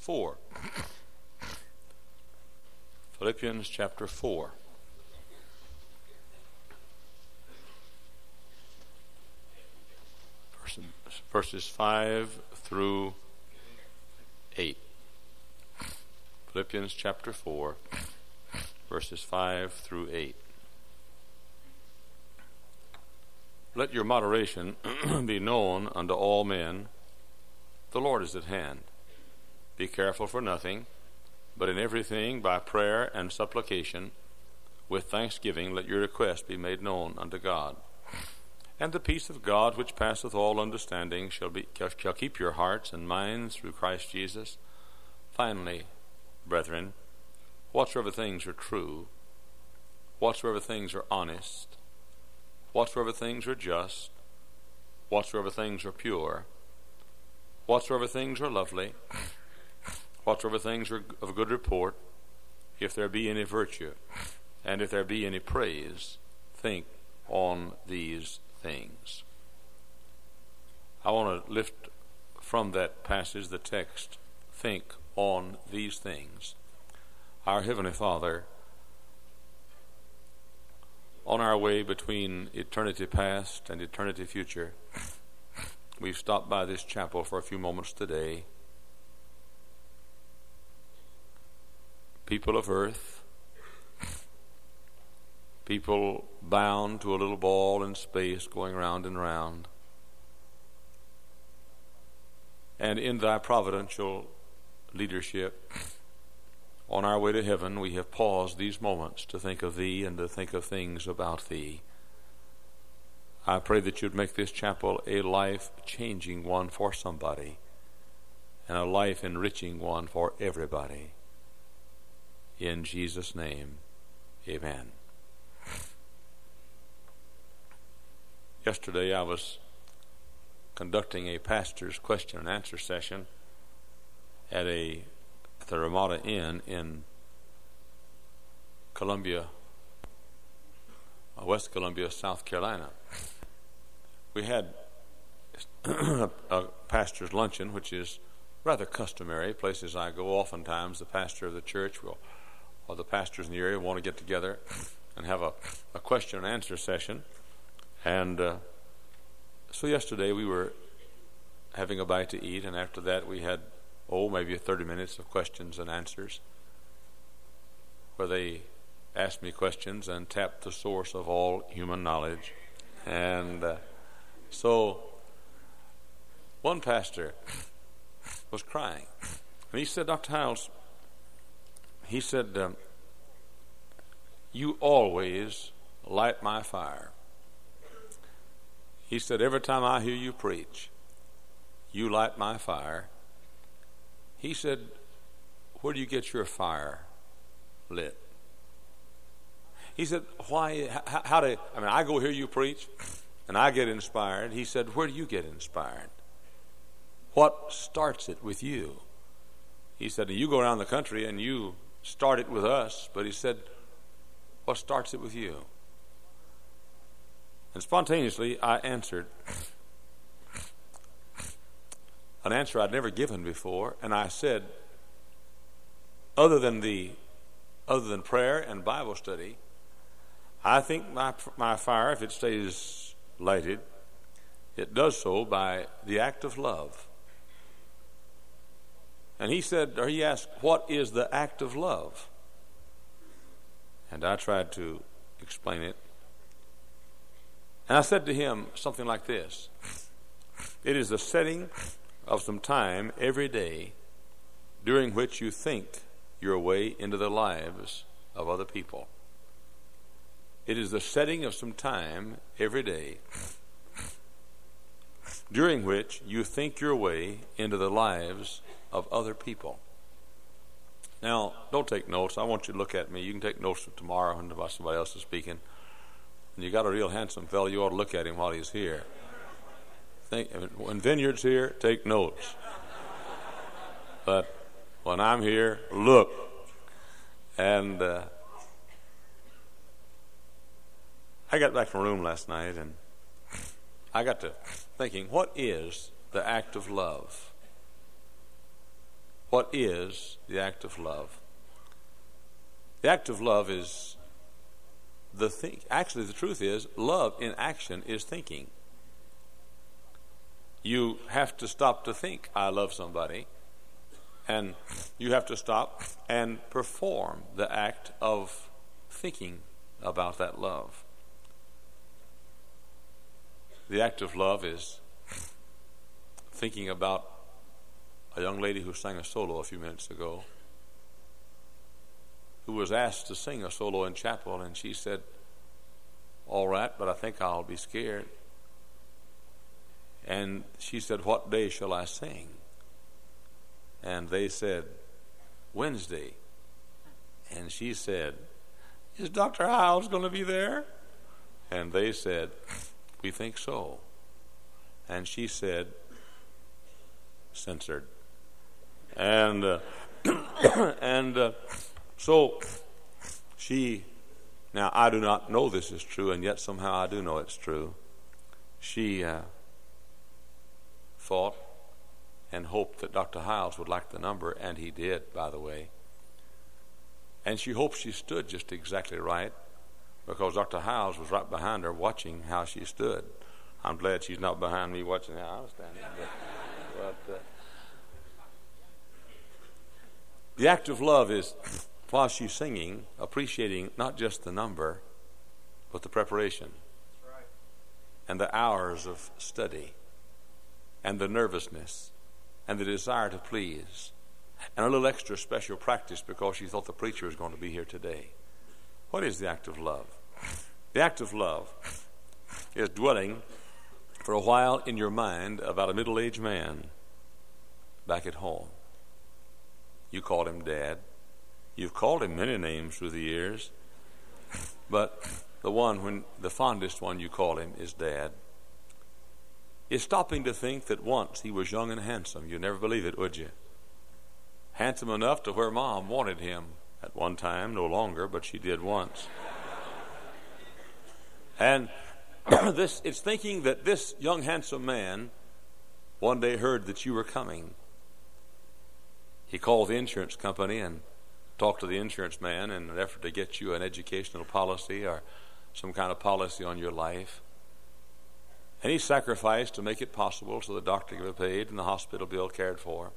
4. Philippians chapter 4. Verses 5 through 8. Philippians chapter 4, verses 5 through 8. Let your moderation be known unto all men. The Lord is at hand. Be careful for nothing, but in everything by prayer and supplication, with thanksgiving, let your requests be made known unto God. And the peace of God, which passeth all understanding, shall keep your hearts and minds through Christ Jesus. Finally, brethren, whatsoever things are true, whatsoever things are honest, whatsoever things are just, whatsoever things are pure, whatsoever things are lovely, whatsoever things are of good report, if there be any virtue, and if there be any praise, think on these things. I want to lift from that passage the text, think on these things. Our Heavenly Father, on our way between eternity past and eternity future, we've stopped by this chapel for a few moments today. People of earth, people bound to a little ball in space going round and round. And in thy providential leadership, on our way to heaven, we have paused these moments to think of thee and to think of things about thee. I pray that you'd make this chapel a life-changing one for somebody and a life-enriching one for everybody. In Jesus' name, amen. Yesterday I was conducting a pastor's question and answer session at the Ramada Inn in Columbia, West Columbia, South Carolina. We had a pastor's luncheon, which is rather customary. Places I go, oftentimes the pastor of the church or the pastors in the area want to get together and have a question and answer session. And so yesterday we were having a bite to eat, and after that we had, maybe 30 minutes of questions and answers, where they asked me questions and tapped the source of all human knowledge. And so one pastor was crying, and he said, Dr. Hiles, he said, you always light my fire. He said, every time I hear you preach, you light my fire. He said, where do you get your fire lit? He said, I go hear you preach and I get inspired. He said, where do you get inspired? What starts it with you? He said, you go around the country and you start it with us, but he said, what starts it with you? And spontaneously I answered an answer I'd never given before, and I said, other than prayer and Bible study, I think my fire, if it stays lighted, it does so by the act of love. And he asked, what is the act of love? And I tried to explain it. And I said to him something like this: it is the setting of some time every day during which you think your way into the lives of other people. It is the setting of some time every day during which you think your way into the lives of other people. Now, don't take notes. I want you to look at me. You can take notes tomorrow when somebody else is speaking. And you got a real handsome fellow, you ought to look at him while he's here. When Vineyard's here, take notes. But when I'm here, look. And I got back from the room last night, and I got to thinking, what is the act of love? what is the act of love? The act of love is actually the truth is, love in action is thinking. You have to stop to think, I love somebody, and you have to stop and perform the act of thinking about that love. The act of love is thinking about a young lady who sang a solo a few minutes ago, who was asked to sing a solo in chapel, and she said, all right, but I think I'll be scared. And she said, what day shall I sing? And they said, Wednesday. And she said, is Dr. Hiles going to be there? And they said, we think so. And she said, censored. And so she, now I do not know this is true, and yet somehow I do know it's true. She thought and hoped that Dr. Hiles would like the number, and he did, by the way. And she hoped she stood just exactly right, because Dr. Hiles was right behind her watching how she stood. I'm glad she's not behind me watching how I'm standing. But the act of love is, while she's singing, appreciating not just the number, but the preparation. That's right. And the hours of study, and the nervousness, and the desire to please, and a little extra special practice because she thought the preacher was going to be here today. What is the act of love? The act of love is dwelling for a while in your mind about a middle-aged man back at home. You called him Dad. You've called him many names through the years, but the fondest one you call him is Dad. It's stopping to think that once he was young and handsome. You'd never believe it, would you? Handsome enough to where Mom wanted him at one time, no longer, but she did once. And it's thinking that this young handsome man one day heard that you were coming. He called the insurance company and talked to the insurance man in an effort to get you an educational policy or some kind of policy on your life. And he sacrificed to make it possible so the doctor could be paid and the hospital bill cared for.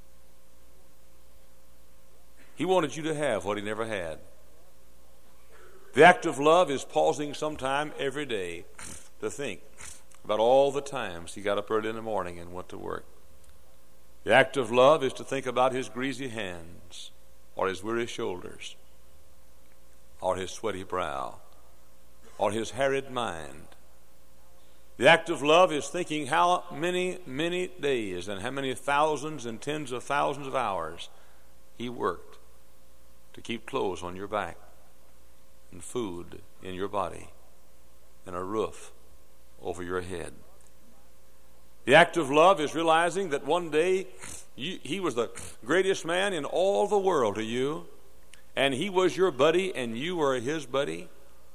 He wanted you to have what he never had. The act of love is pausing sometime every day to think about all the times he got up early in the morning and went to work. The act of love is to think about his greasy hands, or his weary shoulders, or his sweaty brow, or his harried mind. The act of love is thinking how many, many days and how many thousands and tens of thousands of hours he worked to keep clothes on your back and food in your body and a roof over your head. The act of love is realizing that one day he was the greatest man in all the world to you, and he was your buddy and you were his buddy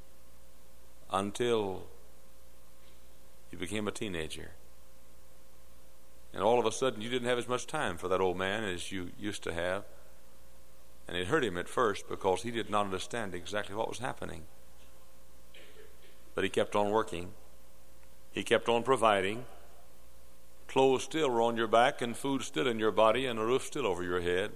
until you became a teenager. And all of a sudden you didn't have as much time for that old man as you used to have. And it hurt him at first because he did not understand exactly what was happening. But he kept on working. He kept on providing. Clothes still were on your back and food still in your body and a roof still over your head.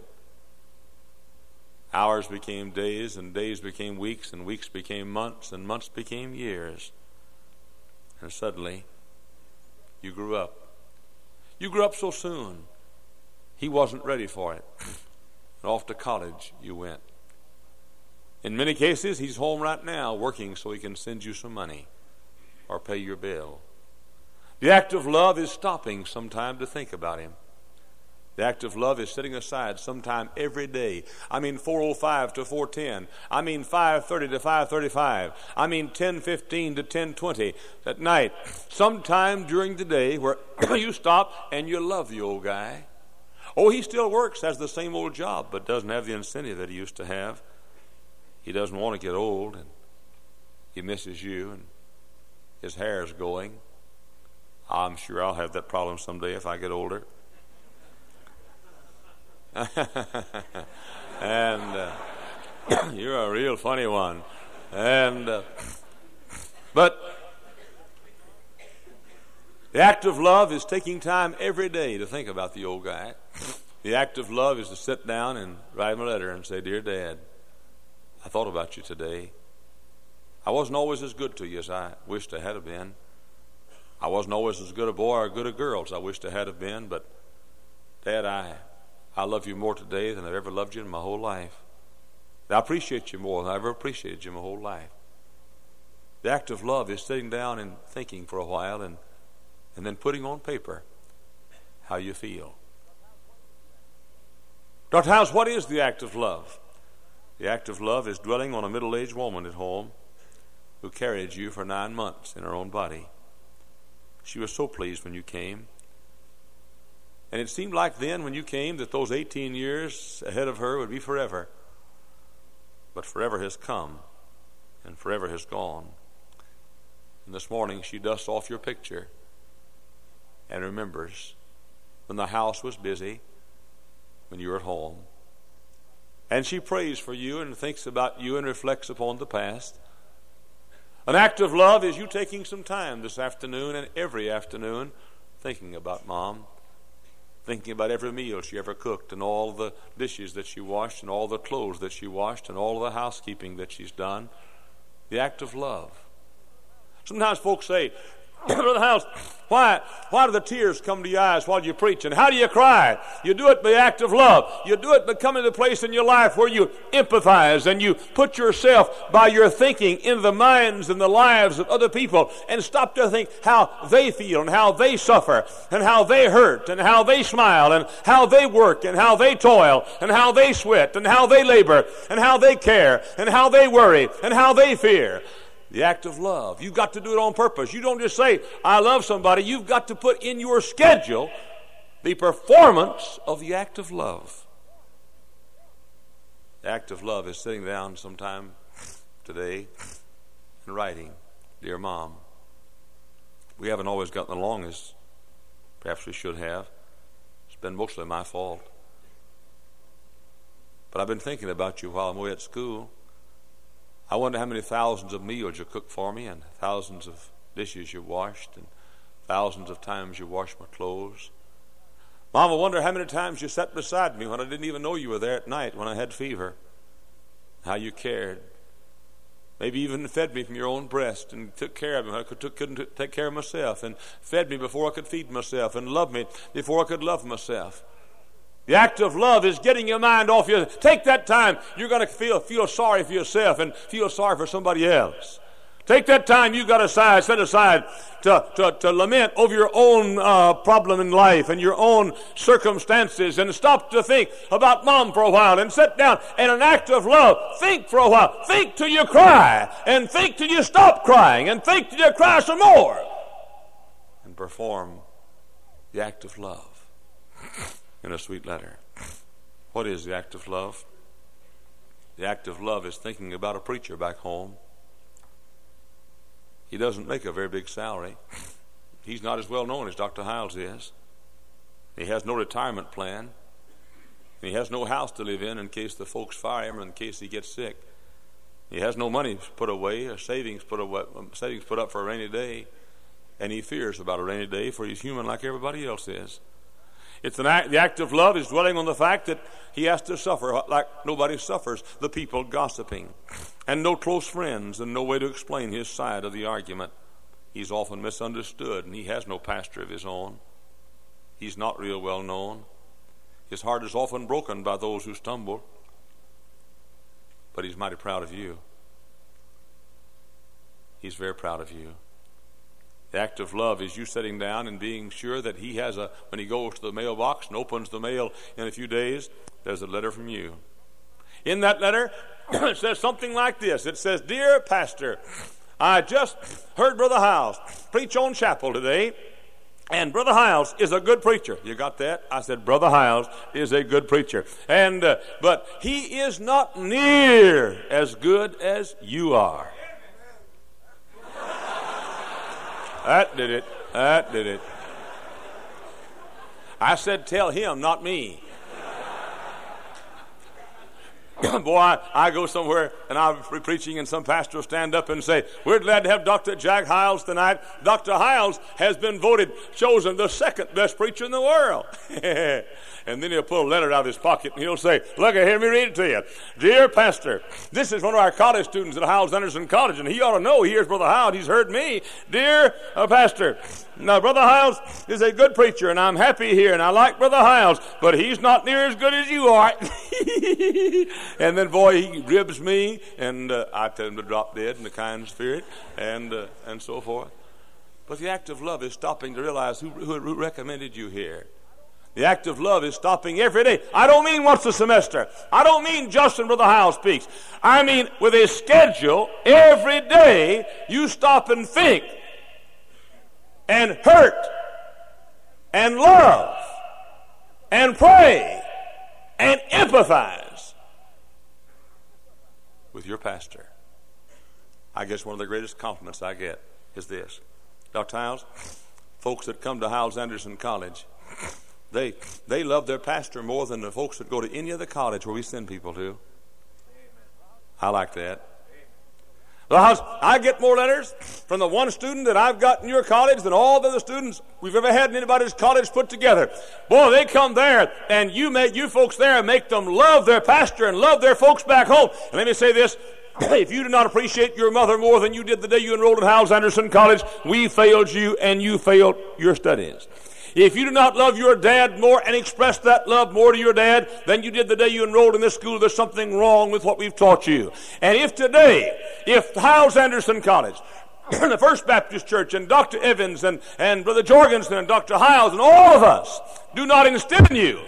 Hours became days and days became weeks and weeks became months and months became years. And suddenly you grew up. You grew up so soon. He wasn't ready for it. And off to college you went. In many cases, he's home right now working so he can send you some money or pay your bill. The act of love is stopping sometime to think about him. The act of love is setting aside sometime every day. I mean 4:05 to 4:10. I mean 5:30 to 5:35. I mean 10:15 to 10:20 at night. Sometime during the day where you stop and you love the old guy. Oh, he still works, has the same old job, but doesn't have the incentive that he used to have. He doesn't want to get old, and he misses you, and his hair is going. I'm sure I'll have that problem someday if I get older. And you're a real funny one. But the act of love is taking time every day to think about the old guy. The act of love is to sit down and write him a letter and say, "Dear Dad, I thought about you today. I wasn't always as good to you as I wished I had been. I wasn't always as good a boy or good a girl as I wished I had been, but Dad, I love you more today than I've ever loved you in my whole life. I appreciate you more than I've ever appreciated you my whole life." The act of love is sitting down and thinking for a while and then putting on paper how you feel. Dr. House, what is the act of love? The act of love is dwelling on a middle-aged woman at home who carried you for 9 months in her own body. She was so pleased when you came. And it seemed like then when you came that those 18 years ahead of her would be forever. But forever has come and forever has gone. And this morning she dusts off your picture and remembers when the house was busy, when you were at home. And she prays for you and thinks about you and reflects upon the past. An act of love is you taking some time this afternoon and every afternoon thinking about Mom, thinking about every meal she ever cooked and all the dishes that she washed and all the clothes that she washed and all the housekeeping that she's done. The act of love. Sometimes folks say, "Brother House, why do the tears come to your eyes while you preach? And how do you cry?" You do it by the act of love. You do it by coming to the place in your life where you empathize and you put yourself by your thinking in the minds and the lives of other people and stop to think how they feel and how they suffer and how they hurt and how they smile and how they work and how they toil and how they sweat and how they labor and how they care and how they worry and how they fear. The act of love. You've got to do it on purpose. You don't just say, "I love somebody." You've got to put in your schedule the performance of the act of love. The act of love is sitting down sometime today and writing, "Dear Mom, we haven't always gotten along as perhaps we should have. It's been mostly my fault. But I've been thinking about you while I'm away at school. I wonder how many thousands of meals you cooked for me and thousands of dishes you washed and thousands of times you washed my clothes. Mom, I wonder how many times you sat beside me when I didn't even know you were there at night when I had fever. How you cared. Maybe even fed me from your own breast and took care of me when I couldn't take care of myself and fed me before I could feed myself and loved me before I could love myself." The act of love is getting your mind off you. Take that time. You're going to feel sorry for yourself and feel sorry for somebody else. Take that time you've got set aside to lament over your own problem in life and your own circumstances and stop to think about Mom for a while and sit down and an act of love. Think for a while. Think till you cry and think till you stop crying and think till you cry some more and perform the act of love in a sweet letter. What is the act of love? The act of love is thinking about a preacher back home. He doesn't make a very big salary. He's not as well known as Dr. Hiles is. He has no retirement plan. He has no house to live in case the folks fire him or in case he gets sick. He has no money put away or savings put up for a rainy day. And he fears about a rainy day, for he's human like everybody else is. The act of love is dwelling on the fact that he has to suffer like nobody suffers, the people gossiping, and no close friends and no way to explain his side of the argument. He's often misunderstood, and he has no pastor of his own. He's not real well known. His heart is often broken by those who stumble, but he's mighty proud of you. He's very proud of you. The act of love is you sitting down and being sure that he has when he goes to the mailbox and opens the mail in a few days, there's a letter from you. In that letter, it says something like this. It says, "Dear Pastor, I just heard Brother Hiles preach on chapel today, and Brother Hiles is a good preacher." You got that? I said, Brother Hiles is a good preacher. But he is not near as good as you are. That did it. I said, tell him, not me. Boy, I go somewhere and I'll be preaching and some pastor will stand up and say, we're glad to have Dr. Jack Hiles tonight. Dr. Hiles has been chosen the second best preacher in the world. And then he'll pull a letter out of his pocket and he'll say, look, hear me read it to you. Dear pastor, this is one of our college students at Hiles Anderson College, and he ought to know. He hears Brother Hiles. He's heard me. Dear pastor, now Brother Hiles is a good preacher, and I'm happy here, and I like Brother Hiles, but he's not near as good as you are. And then, boy, he ribs me, and I tell him to drop dead in the kind spirit, and so forth. But the act of love is stopping to realize who recommended you here. The act of love is stopping every day. I don't mean once a semester. I don't mean just when Brother Hiles speaks. I mean with a schedule, every day you stop and think and hurt and love and pray and empathize with your pastor. I guess one of the greatest compliments I get is this. Dr. Hiles, folks that come to Hiles Anderson College, they love their pastor more than the folks that go to any other college where we send people to. I like that. I get more letters from the one student that I've got in your college than all the other students we've ever had in anybody's college put together. Boy, they come there, and you folks there make them love their pastor and love their folks back home. And let me say this. If you do not appreciate your mother more than you did the day you enrolled at Hiles Anderson College, we failed you and you failed your studies. If you do not love your dad more and express that love more to your dad than you did the day you enrolled in this school, there's something wrong with what we've taught you. And if Hiles Anderson College, and the First Baptist Church, and Dr. Evans, and Brother Jorgensen, and Dr. Hiles, and all of us do not instill in you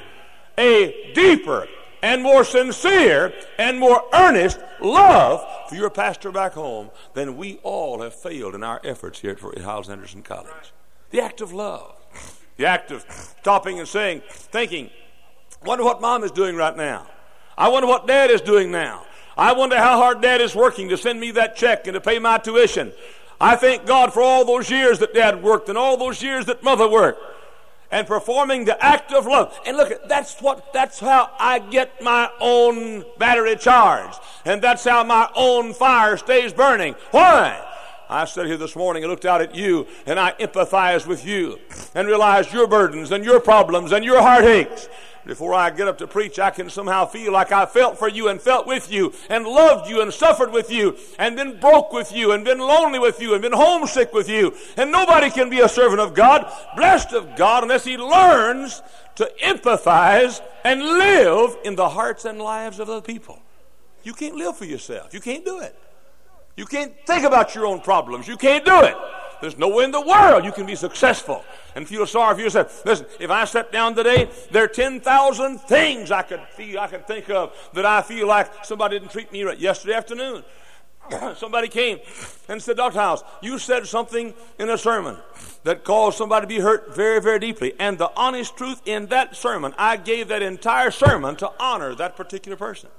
a deeper and more sincere and more earnest love for your pastor back home, then we all have failed in our efforts here at Hiles Anderson College. The act of love. The act of stopping and saying, thinking, wonder what Mom is doing right now. I wonder what Dad is doing now. I wonder how hard Dad is working to send me that check and to pay my tuition. I thank God for all those years that Dad worked and all those years that Mother worked. And performing the act of love. And look, that's how I get my own battery charged. And that's how my own fire stays burning. Why? I sat here this morning and looked out at you, and I empathized with you and realized your burdens and your problems and your heartaches. Before I get up to preach, I can somehow feel like I felt for you and felt with you and loved you and suffered with you and been broke with you and been lonely with you and been homesick with you. And nobody can be a servant of God, blessed of God, unless he learns to empathize and live in the hearts and lives of other people. You can't live for yourself. You can't do it. You can't think about your own problems. You can't do it. There's no way in the world you can be successful and feel sorry for yourself. Listen, if I sat down today, there are 10,000 things I could think of that I feel like somebody didn't treat me right. Yesterday afternoon, somebody came and said, Dr. Hiles, you said something in a sermon that caused somebody to be hurt very, very deeply. And the honest truth, in that sermon, I gave that entire sermon to honor that particular person.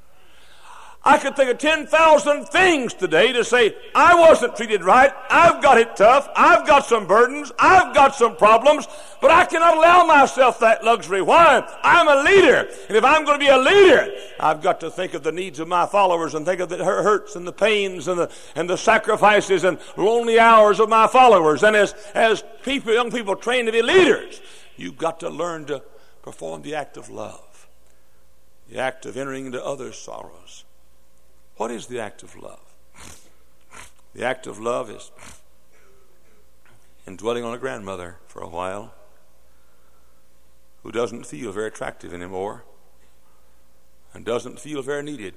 I could think of 10,000 things today to say, I wasn't treated right, I've got it tough, I've got some burdens, I've got some problems, but I cannot allow myself that luxury. Why? I'm a leader, and if I'm going to be a leader, I've got to think of the needs of my followers and think of the hurts and the pains and the sacrifices and lonely hours of my followers. And as people, young people trained to be leaders, you've got to learn to perform the act of love, the act of entering into others' sorrows. What is the act of love? The act of love is indwelling on a grandmother for a while who doesn't feel very attractive anymore and doesn't feel very needed,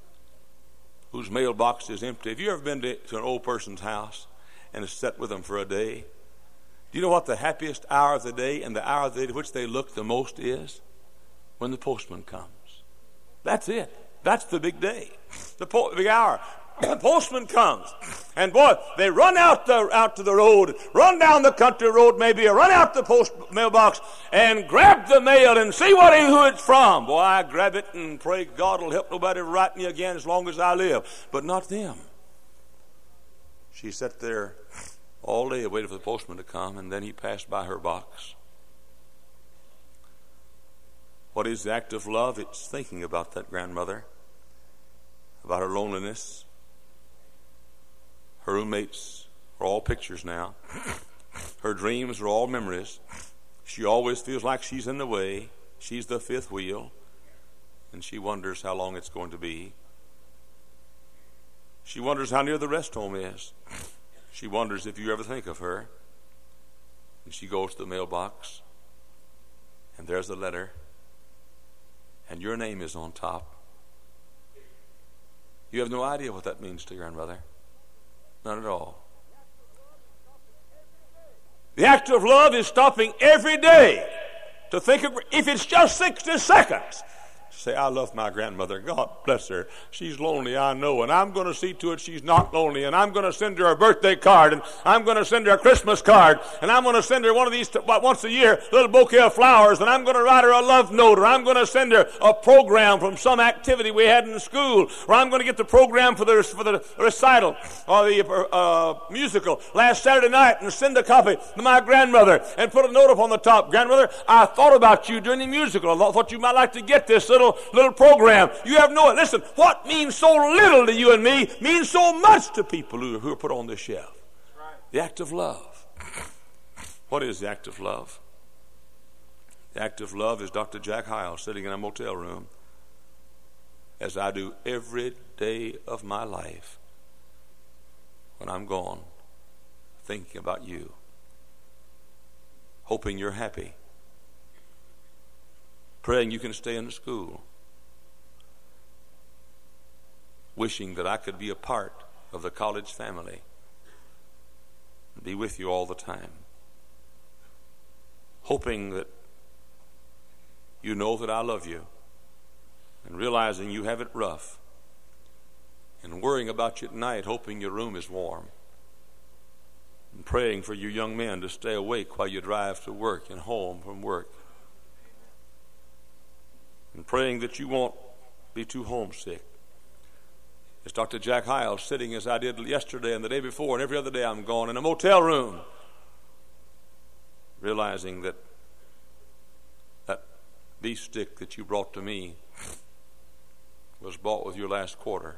whose mailbox is empty. Have you ever been to an old person's house and sat with them for a day? Do you know what the happiest hour of the day and the hour of the day to which they look the most is? When the postman comes. That's it. That's the big day, the big hour. The postman comes, and boy, they run out to the road, run down the country road maybe, or run out the post mailbox and grab the mail and see who it's from. Boy, I grab it and pray God will help nobody write me again as long as I live, but not them. She sat there all day waiting for the postman to come, and then he passed by her box. What is the act of love? It's thinking about that grandmother about her loneliness. Her roommates are all pictures now. Her dreams are all memories. She always feels like she's in the way. She's the fifth wheel. And she wonders how long it's going to be. She wonders how near the rest home is. She wonders if you ever think of her. And she goes to the mailbox. And there's the letter. And your name is on top. You have no idea what that means to your grandmother. Not at all. The act of love is stopping every day to think of, if it's just 60 seconds, say, I love my grandmother. God bless her. She's lonely, I know, and I'm going to see to it she's not lonely, and I'm going to send her a birthday card, and I'm going to send her a Christmas card, and I'm going to send her one of these once a year, a little bouquet of flowers, and I'm going to write her a love note, or I'm going to send her a program from some activity we had in school, or I'm going to get the program for the recital or the musical last Saturday night and send a copy to my grandmother and put a note up on the top. Grandmother, I thought about you during the musical. I thought you might like to get this little program. You have no, listen, what means so little to you and me means so much to people who are put on this shelf. Right. The act of love. What is the act of love? The act of love is Dr. Jack Hyles sitting in a motel room, as I do every day of my life when I'm gone, thinking about you, hoping you're happy, praying you can stay in the school, wishing that I could be a part of the college family and be with you all the time, hoping that you know that I love you, and realizing you have it rough, and worrying about you at night, hoping your room is warm, and praying for you young men to stay awake while you drive to work and home from work, and praying that you won't be too homesick. It's Dr. Jack Hyles sitting as I did yesterday and the day before and every other day I'm gone in a motel room, realizing that that beef stick that you brought to me was bought with your last quarter,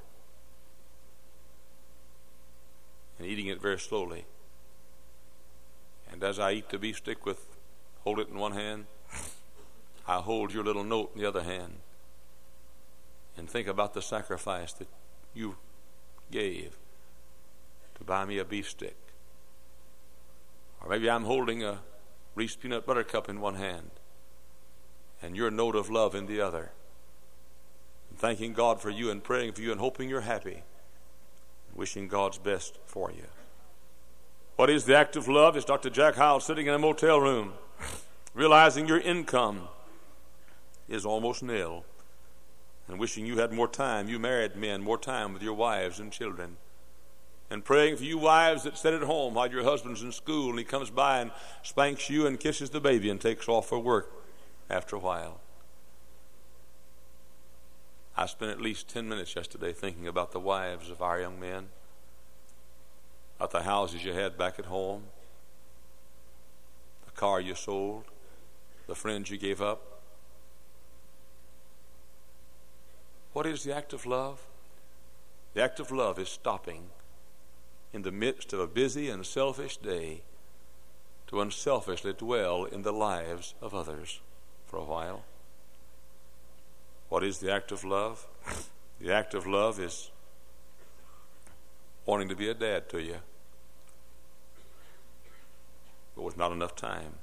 and eating it very slowly. And as I eat the beef stick hold it in one hand, I hold your little note in the other hand and think about the sacrifice that you gave to buy me a beef stick. Or maybe I'm holding a Reese peanut butter cup in one hand and your note of love in the other, and thanking God for you and praying for you and hoping you're happy and wishing God's best for you. What is the act of love? It's Dr. Jack Hyles sitting in a motel room, realizing your income is almost nil, and wishing you had more time, you married men, more time with your wives and children, and praying for you wives that sit at home while your husband's in school and he comes by and spanks you and kisses the baby and takes off for work after a while. I spent at least 10 minutes yesterday thinking about the wives of our young men, about the houses you had back at home, the car you sold, the friends you gave up. What is the act of love? The act of love is stopping in the midst of a busy and selfish day to unselfishly dwell in the lives of others for a while. What is the act of love? The act of love is wanting to be a dad to you, but with not enough time,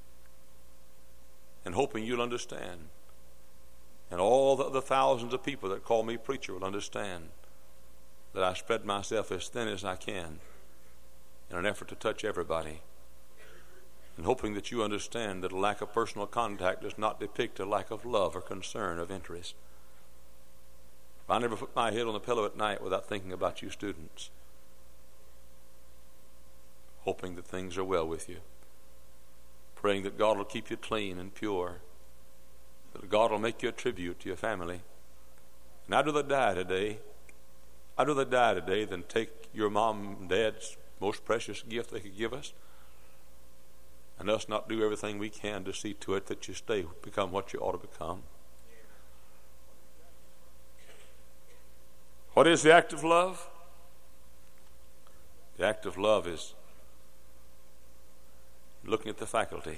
and hoping you'll understand. And all the thousands of people that call me preacher will understand that I spread myself as thin as I can in an effort to touch everybody, and hoping that you understand that a lack of personal contact does not depict a lack of love or concern of interest. I never put my head on the pillow at night without thinking about you students, hoping that things are well with you, praying that God will keep you clean and pure, that God will make you a tribute to your family. And I'd rather die today than take your mom and dad's most precious gift they could give us, and us not do everything we can to see to it that you become what you ought to become. What is the act of love? The act of love is looking at the faculty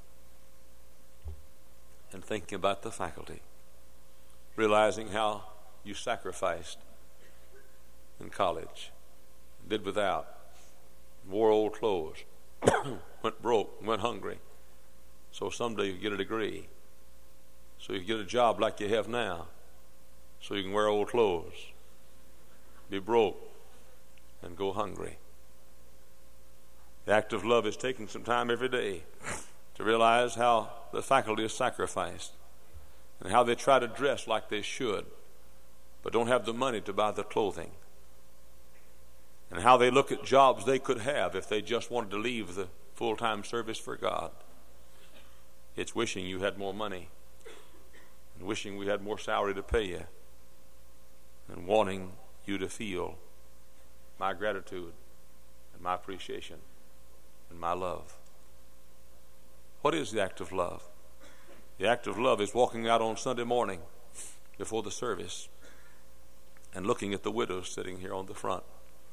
and thinking about the faculty, realizing how you sacrificed in college, did without, wore old clothes, went broke, went hungry, so someday you get a degree, so you get a job like you have now, so you can wear old clothes, be broke, and go hungry. The act of love is taking some time every day to realize how the faculty is sacrificed and how they try to dress like they should but don't have the money to buy the clothing, and how they look at jobs they could have if they just wanted to leave the full-time service for God. It's wishing you had more money and wishing we had more salary to pay you and wanting you to feel my gratitude and my appreciation and my love. What is the act of love? The act of love is walking out on Sunday morning before the service and looking at the widows sitting here on the front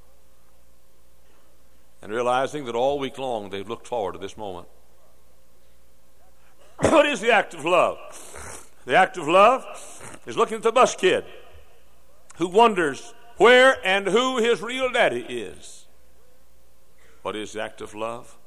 and realizing that all week long they've looked forward to this moment. What is the act of love? The act of love is looking at the bus kid who wonders where and who his real daddy is. What is the act of love?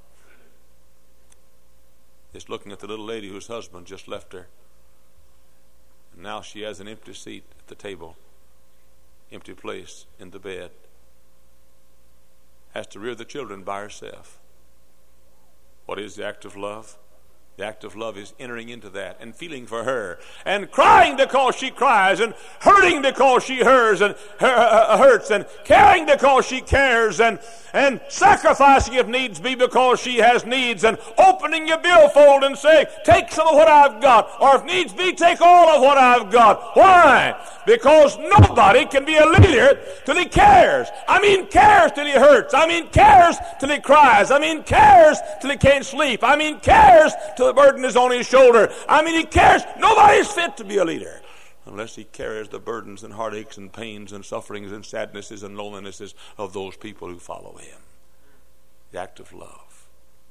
It's looking at the little lady whose husband just left her, and now she has an empty seat at the table, empty place in the bed, has to rear the children by herself. What is the act of love? The act of love is entering into that and feeling for her and crying because she cries and hurting because she hurts and caring because she cares and sacrificing if needs be because she has needs and opening your billfold and saying, take some of what I've got, or if needs be, take all of what I've got. Why? Because nobody can be a leader till he cares. I mean cares till he hurts. I mean cares till he cries. I mean cares till he can't sleep. I mean cares till the burden is on his shoulder. I mean he cares. Nobody's fit to be a leader unless he carries the burdens and heartaches and pains and sufferings and sadnesses and lonelinesses of those people who follow him. The act of love.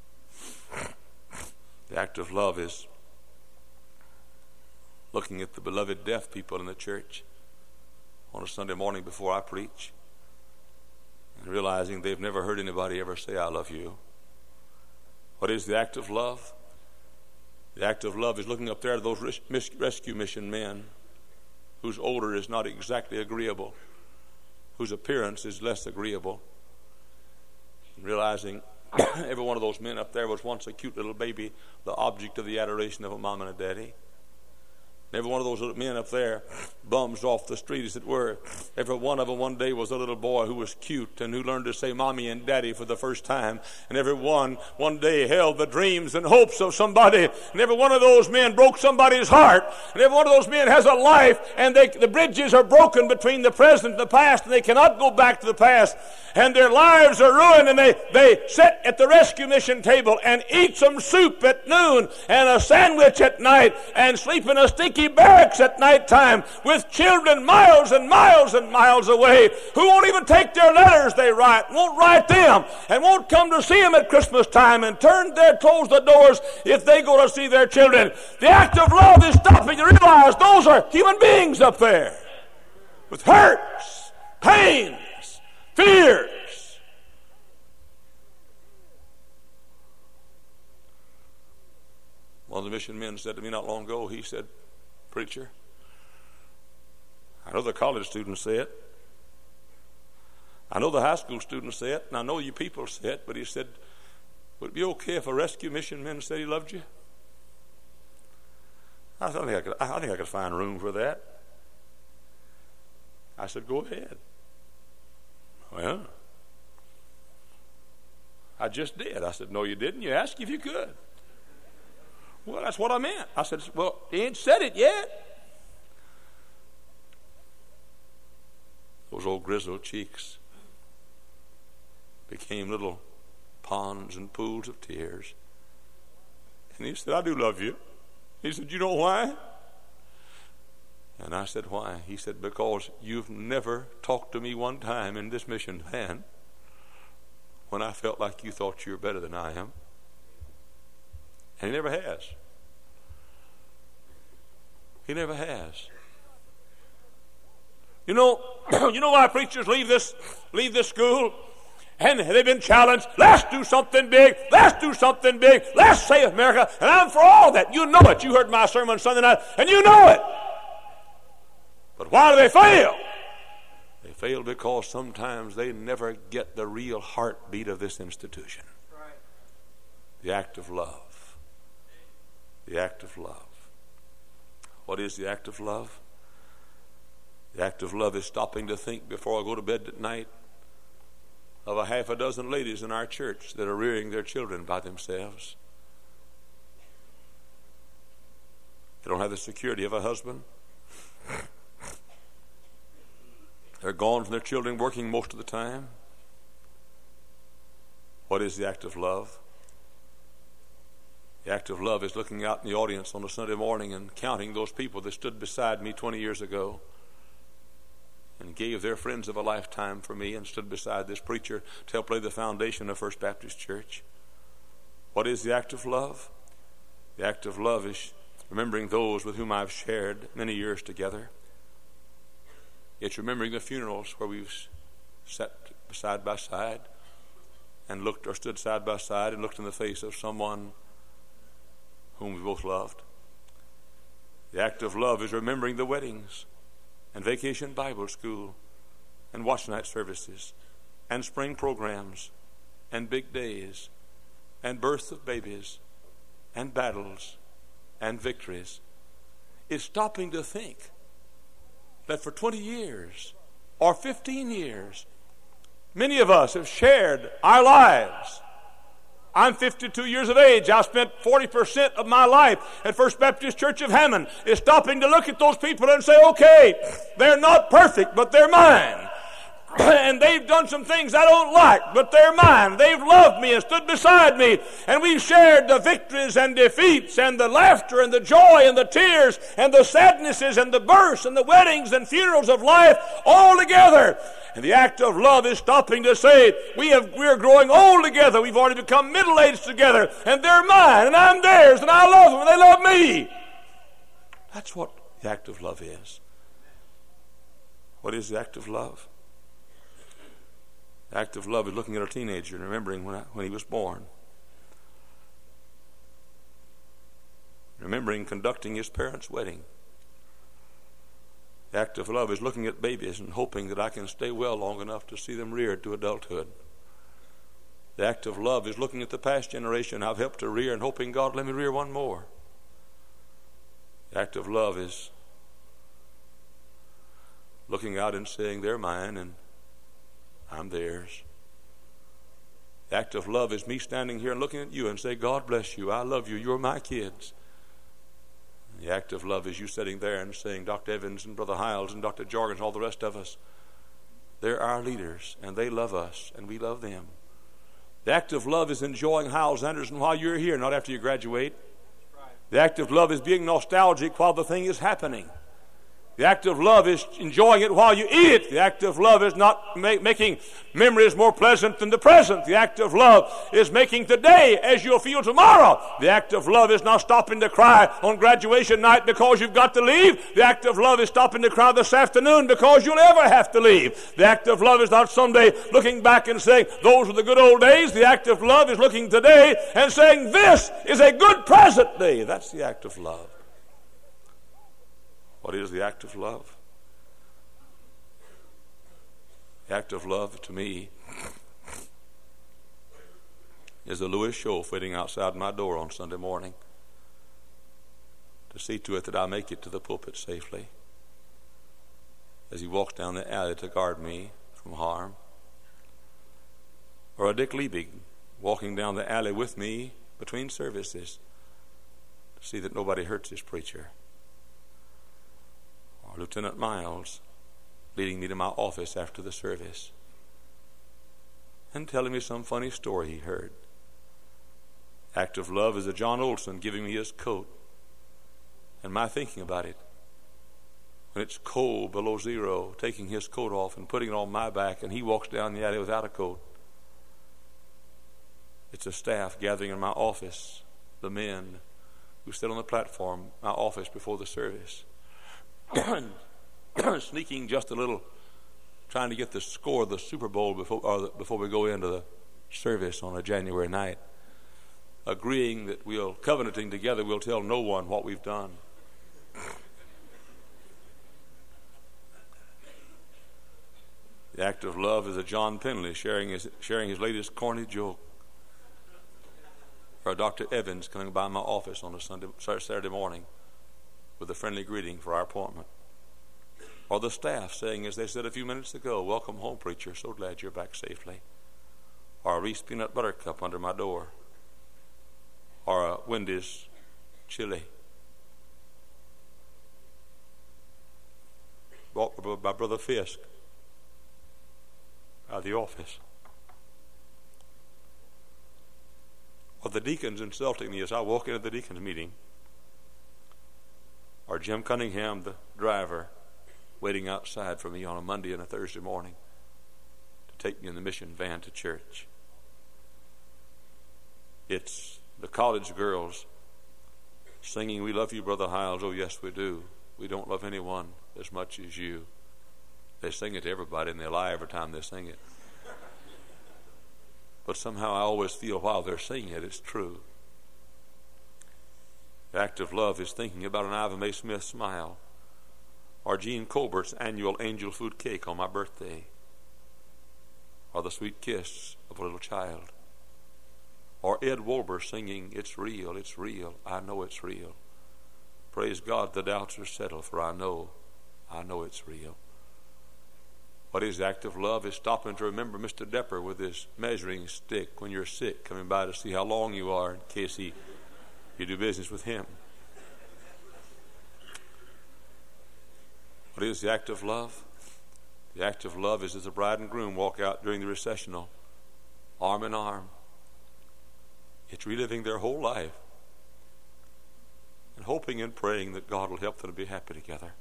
The act of love is looking at the beloved deaf people in the church on a Sunday morning before I preach and realizing they've never heard anybody ever say, I love you. What is the act of love? The act of love is looking up there to those rescue mission men whose odor is not exactly agreeable, whose appearance is less agreeable, and realizing every one of those men up there was once a cute little baby, the object of the adoration of a mom and a daddy. And every one of those little men up there, bums off the street as it were, every one of them one day was a little boy who was cute and who learned to say mommy and daddy for the first time. And every one day held the dreams and hopes of somebody. And every one of those men broke somebody's heart. And every one of those men has a life, and the bridges are broken between the present and the past, and they cannot go back to the past. And their lives are ruined, and they sit at the rescue mission table and eat some soup at noon and a sandwich at night and sleep in a stinky barracks at night time with children miles and miles and miles away who won't even take their letters they write, won't write them, and won't come to see them at Christmas time and close the doors if they go to see their children. The act of love is stopping to realize those are human beings up there with hurts, pains, fears. One of the mission men said to me not long ago, he said, preacher, I know the college students say it, I know the high school students say it, and I know you people say it, but he said, would it be okay if a rescue mission man said he loved you? I think I could find room for that. I said, go ahead. Well, I just did. I said, no, you didn't. You asked if you could. Well, that's what I meant. I said, well, he ain't said it yet. Those old grizzled cheeks became little ponds and pools of tears. And he said, I do love you. He said, you know why? And I said, why? He said, because you've never talked to me one time in this mission van when I felt like you thought you were better than I am. And he never has. He never has. You know why preachers leave this school? And they've been challenged. Let's do something big. Let's do something big. Let's save America. And I'm for all that. You know it. You heard my sermon Sunday night, and you know it. But why do they fail? They fail because sometimes they never get the real heartbeat of this institution. Right. The act of love. The act of love. What is the act of love? The act of love is stopping to think before I go to bed at night of a half a dozen ladies in our church that are rearing their children by themselves. They don't have the security of a husband. They're gone from their children, working most of the time. What is the act of love? The act of love is looking out in the audience on a Sunday morning and counting those people that stood beside me 20 years ago and gave their friends of a lifetime for me and stood beside this preacher to help lay the foundation of First Baptist Church. What is the act of love? The act of love is remembering those with whom I've shared many years together. It's remembering the funerals where we've sat side by side and looked or stood side by side and looked in the face of someone whom we both loved. The act of love is remembering the weddings and vacation Bible school and watch night services and spring programs and big days and births of babies and battles and victories. It's stopping to think that for 20 years or 15 years, many of us have shared our lives. I'm 52 years of age. I spent 40% of my life at First Baptist Church of Hammond. It's stopping to look at those people and say, okay, they're not perfect, but they're mine. And they've done some things I don't like, but they're mine. They've loved me and stood beside me. And we've shared the victories and defeats and the laughter and the joy and the tears and the sadnesses and the births and the weddings and funerals of life all together. And the act of love is stopping to say, we're growing old together. We've already become middle-aged together. And they're mine and I'm theirs and I love them and they love me. That's what the act of love is. What is the act of love? The act of love is looking at a teenager and remembering when he was born. Remembering conducting his parents' wedding. The act of love is looking at babies and hoping that I can stay well long enough to see them reared to adulthood. The act of love is looking at the past generation I've helped to rear and hoping, God, let me rear one more. The act of love is looking out and saying, they're mine and I'm theirs. The act of love is me standing here and looking at you and say, God bless you, I love you, you're my kids. The act of love is you sitting there and saying, Dr. Evans and Brother Hiles and Dr. Jorgens and all the rest of us, they're our leaders and they love us and we love them. The act of love is enjoying Hiles Anderson while you're here, not after you graduate. The act of love is being nostalgic while the thing is happening. The act of love is enjoying it while you eat it. The act of love is not making memories more pleasant than the present. The act of love is making today as you'll feel tomorrow. The act of love is not stopping to cry on graduation night because you've got to leave. The act of love is stopping to cry this afternoon because you'll ever have to leave. The act of love is not someday looking back and saying, those were the good old days. The act of love is looking today and saying, this is a good present day. That's the act of love. What is the act of love? The act of love to me is the Lewis Schoaf waiting outside my door on Sunday morning to see to it that I make it to the pulpit safely as he walks down the alley to guard me from harm. Or a Dick Liebig walking down the alley with me between services to see that nobody hurts his preacher. Or Lieutenant Miles leading me to my office after the service and telling me some funny story he heard. Act of love is a John Olson giving me his coat and my thinking about it when it's cold below zero, taking his coat off and putting it on my back, and he walks down the alley without a coat. It's a staff gathering in my office, the men who sit on the platform, my office before the service, sneaking just a little, trying to get the score of the Super Bowl before we go into the service on a January night, agreeing that covenanting together, we'll tell no one what we've done. The act of love is a John Penley sharing his latest corny joke, or a Dr. Evans coming by my office on a Saturday morning with a friendly greeting for our appointment, or the staff saying, as they said a few minutes ago, "Welcome home, preacher, so glad you're back safely," or a Reese peanut butter cup under my door, or a Wendy's chili bought by Brother Fisk out of the office, or the deacons insulting me as I walk into the deacons meeting, or Jim Cunningham, the driver, waiting outside for me on a Monday and a Thursday morning to take me in the mission van to church. It's the college girls singing, "We love you, Brother Hiles, oh yes we do. We don't love anyone as much as you." They sing it to everybody and they lie every time they sing it. But somehow I always feel while they're singing it, it's true. The act of love is thinking about an Ivan Mae Smith smile, or Gene Colbert's annual angel food cake on my birthday, or the sweet kiss of a little child, or Ed Wolber singing, "It's real, it's real, I know it's real. Praise God, the doubts are settled, for I know it's real." What is the act of love is stopping to remember Mr. Depper with his measuring stick when you're sick, coming by to see how long you are in case you do business with him. What is the act of love? The act of love is as the bride and groom walk out during the recessional, arm in arm. It's reliving their whole life and hoping and praying that God will help them to be happy together.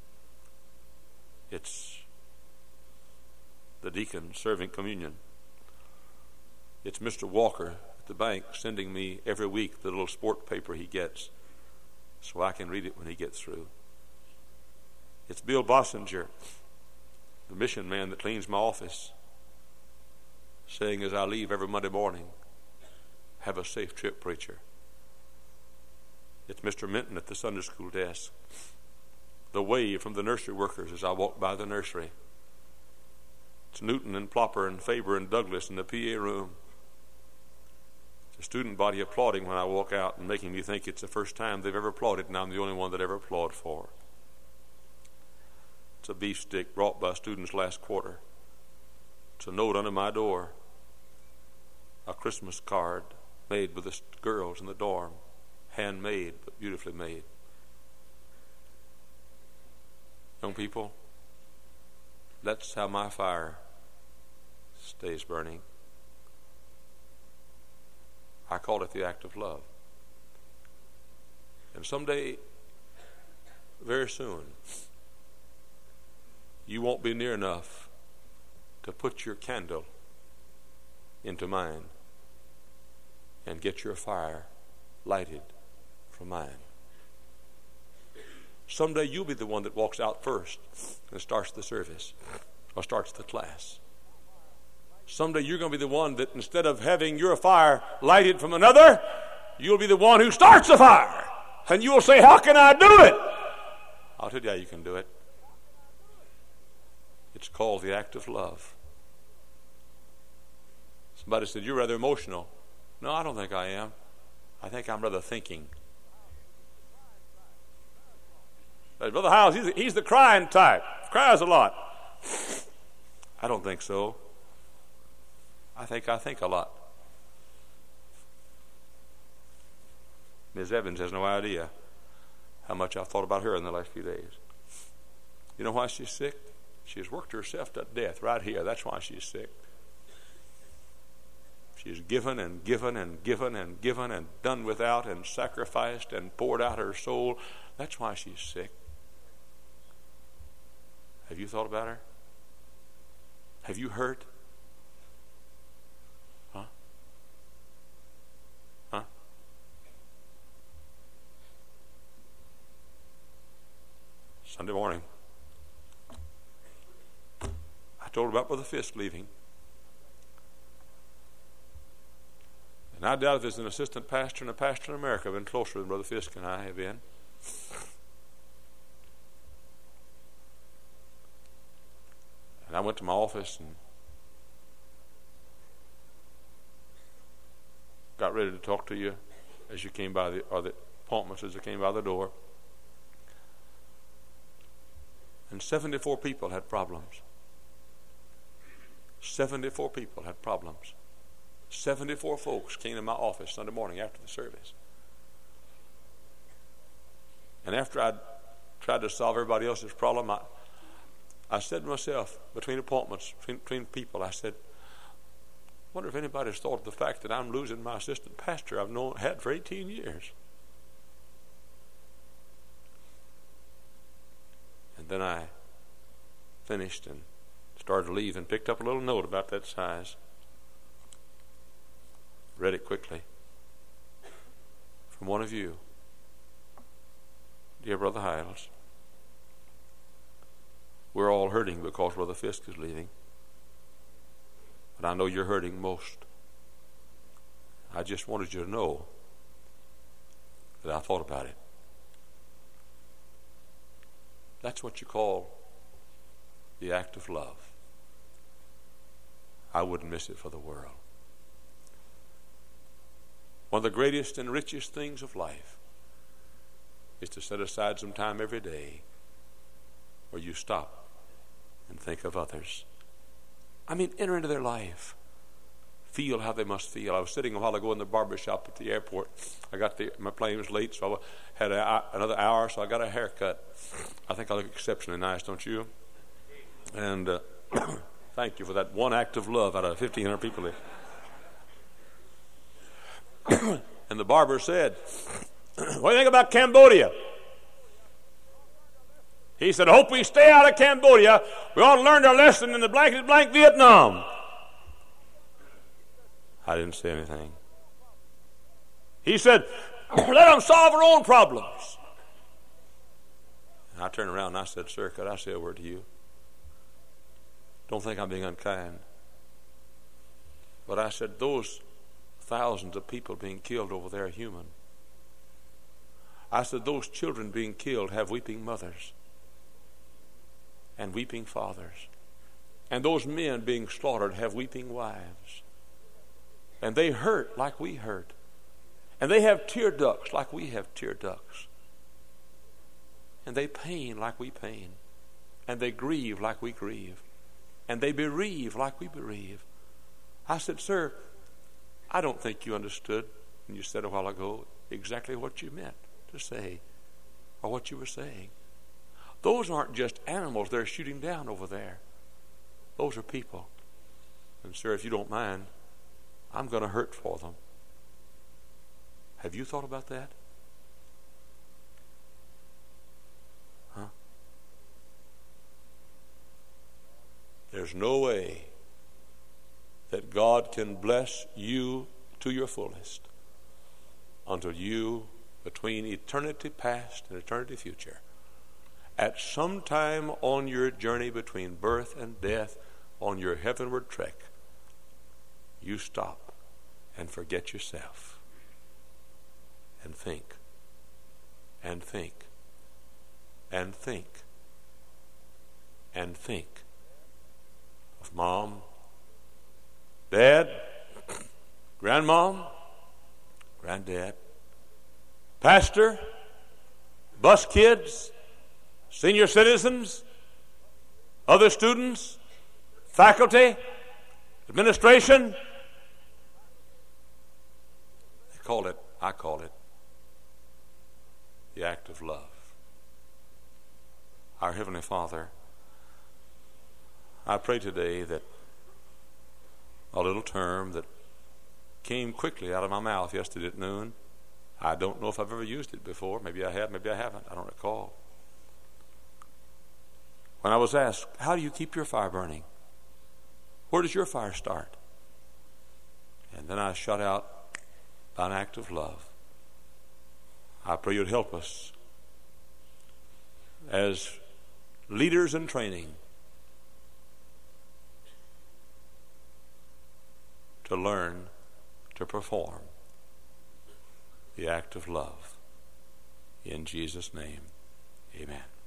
It's the deacon serving communion. It's Mr. Walker at the bank sending me every week the little sport paper he gets so I can read it when he gets through. It's Bill Bossinger, the mission man that cleans my office, saying as I leave every Monday morning, "Have a safe trip, preacher." It's Mr. Minton at the Sunday school desk, the wave from the nursery workers as I walk by the nursery. It's Newton and Plopper and Faber and Douglas in the PA room. It's the student body applauding when I walk out and making me think it's the first time they've ever applauded and I'm the only one that ever applaud for. It's a beef stick brought by students last quarter. It's a note under my door. A Christmas card made with the girls in the dorm. Handmade, but beautifully made. Young people, that's how my fire stays burning. I call it the act of love. And someday, very soon, you won't be near enough to put your candle into mine and get your fire lighted from mine. Someday you'll be the one that walks out first and starts the service or starts the class. Someday you're going to be the one that instead of having your fire lighted from another, you'll be the one who starts the fire. And you'll say, "How can I do it?" I'll tell you how you can do it. It's called the act of love. Somebody said, "You're rather emotional." No, I don't think I am. I think I'm rather thinking. Brother Hiles, he's the crying type. Cries a lot. I don't think so. I think a lot. Ms. Evans has no idea how much I've thought about her in the last few days. You know why she's sick? She's worked herself to death right here. That's why she's sick. She's given and given and given and given and done without and sacrificed and poured out her soul. That's why she's sick. Have you thought about her? Have you hurt? Huh? Huh? Sunday morning, I told her about Brother Fisk leaving. And I doubt if there's an assistant pastor and a pastor in America have been closer than Brother Fisk and I have been. And I went to my office and got ready to talk to you as you came by the appointments as I came by the door. And 74 people had problems. 74 people had problems. 74 folks came to my office Sunday morning after the service. And after I'd tried to solve everybody else's problem, I said to myself, between appointments, between people, I said, wonder if anybody's thought of the fact that I'm losing my assistant pastor I've had for 18 years. And then I finished and started to leave and picked up a little note about that size. Read it quickly. From one of you. Dear Brother Hiles, we're all hurting because Brother Fisk is leaving. But I know you're hurting most. I just wanted you to know that I thought about it. That's what you call the act of love. I wouldn't miss it for the world. One of the greatest and richest things of life is to set aside some time every day where you stop and think of others. I mean, enter into their life. Feel how they must feel. I was sitting a while ago in the barber shop at the airport. My plane was late, so I had another hour, so I got a haircut. I think I look exceptionally nice, don't you? And thank you for that one act of love out of 1,500 people there. And the barber said, what do you think about Cambodia? He said, I hope we stay out of Cambodia. We ought to learn our lesson in the blank Vietnam. I didn't say anything. He said, let them solve their own problems. And I turned around and I said, sir, could I say a word to you? Don't think I'm being unkind. But I said, those thousands of people being killed over there are human. I said, those children being killed have weeping mothers and weeping fathers. And those men being slaughtered have weeping wives. And they hurt like we hurt. And they have tear ducts like we have tear ducts. And they pain like we pain. And they grieve like we grieve. And they bereave like we bereave. I said, sir, I don't think you understood when you said a while ago exactly what you meant to say or what you were saying. Those aren't just animals they're shooting down over there. Those are people. And sir, if you don't mind, I'm going to hurt for them. Have you thought about that? Huh? There's no way that God can bless you to your fullest until you, between eternity past and eternity future, at some time on your journey between birth and death, on your heavenward trek, you stop and forget yourself and think and think and think and think of mom, dad, grandmom, granddad, pastor, bus kids, senior citizens, other students, faculty, administration. I call it the act of love. Our Heavenly Father, I pray today that a little term that came quickly out of my mouth yesterday at noon, I don't know if I've ever used it before. Maybe I have, maybe I haven't. I don't recall. When I was asked, how do you keep your fire burning? Where does your fire start? And then I shut out by an act of love. I pray you'd help us as leaders in training to learn to perform the act of love. In Jesus' name, amen.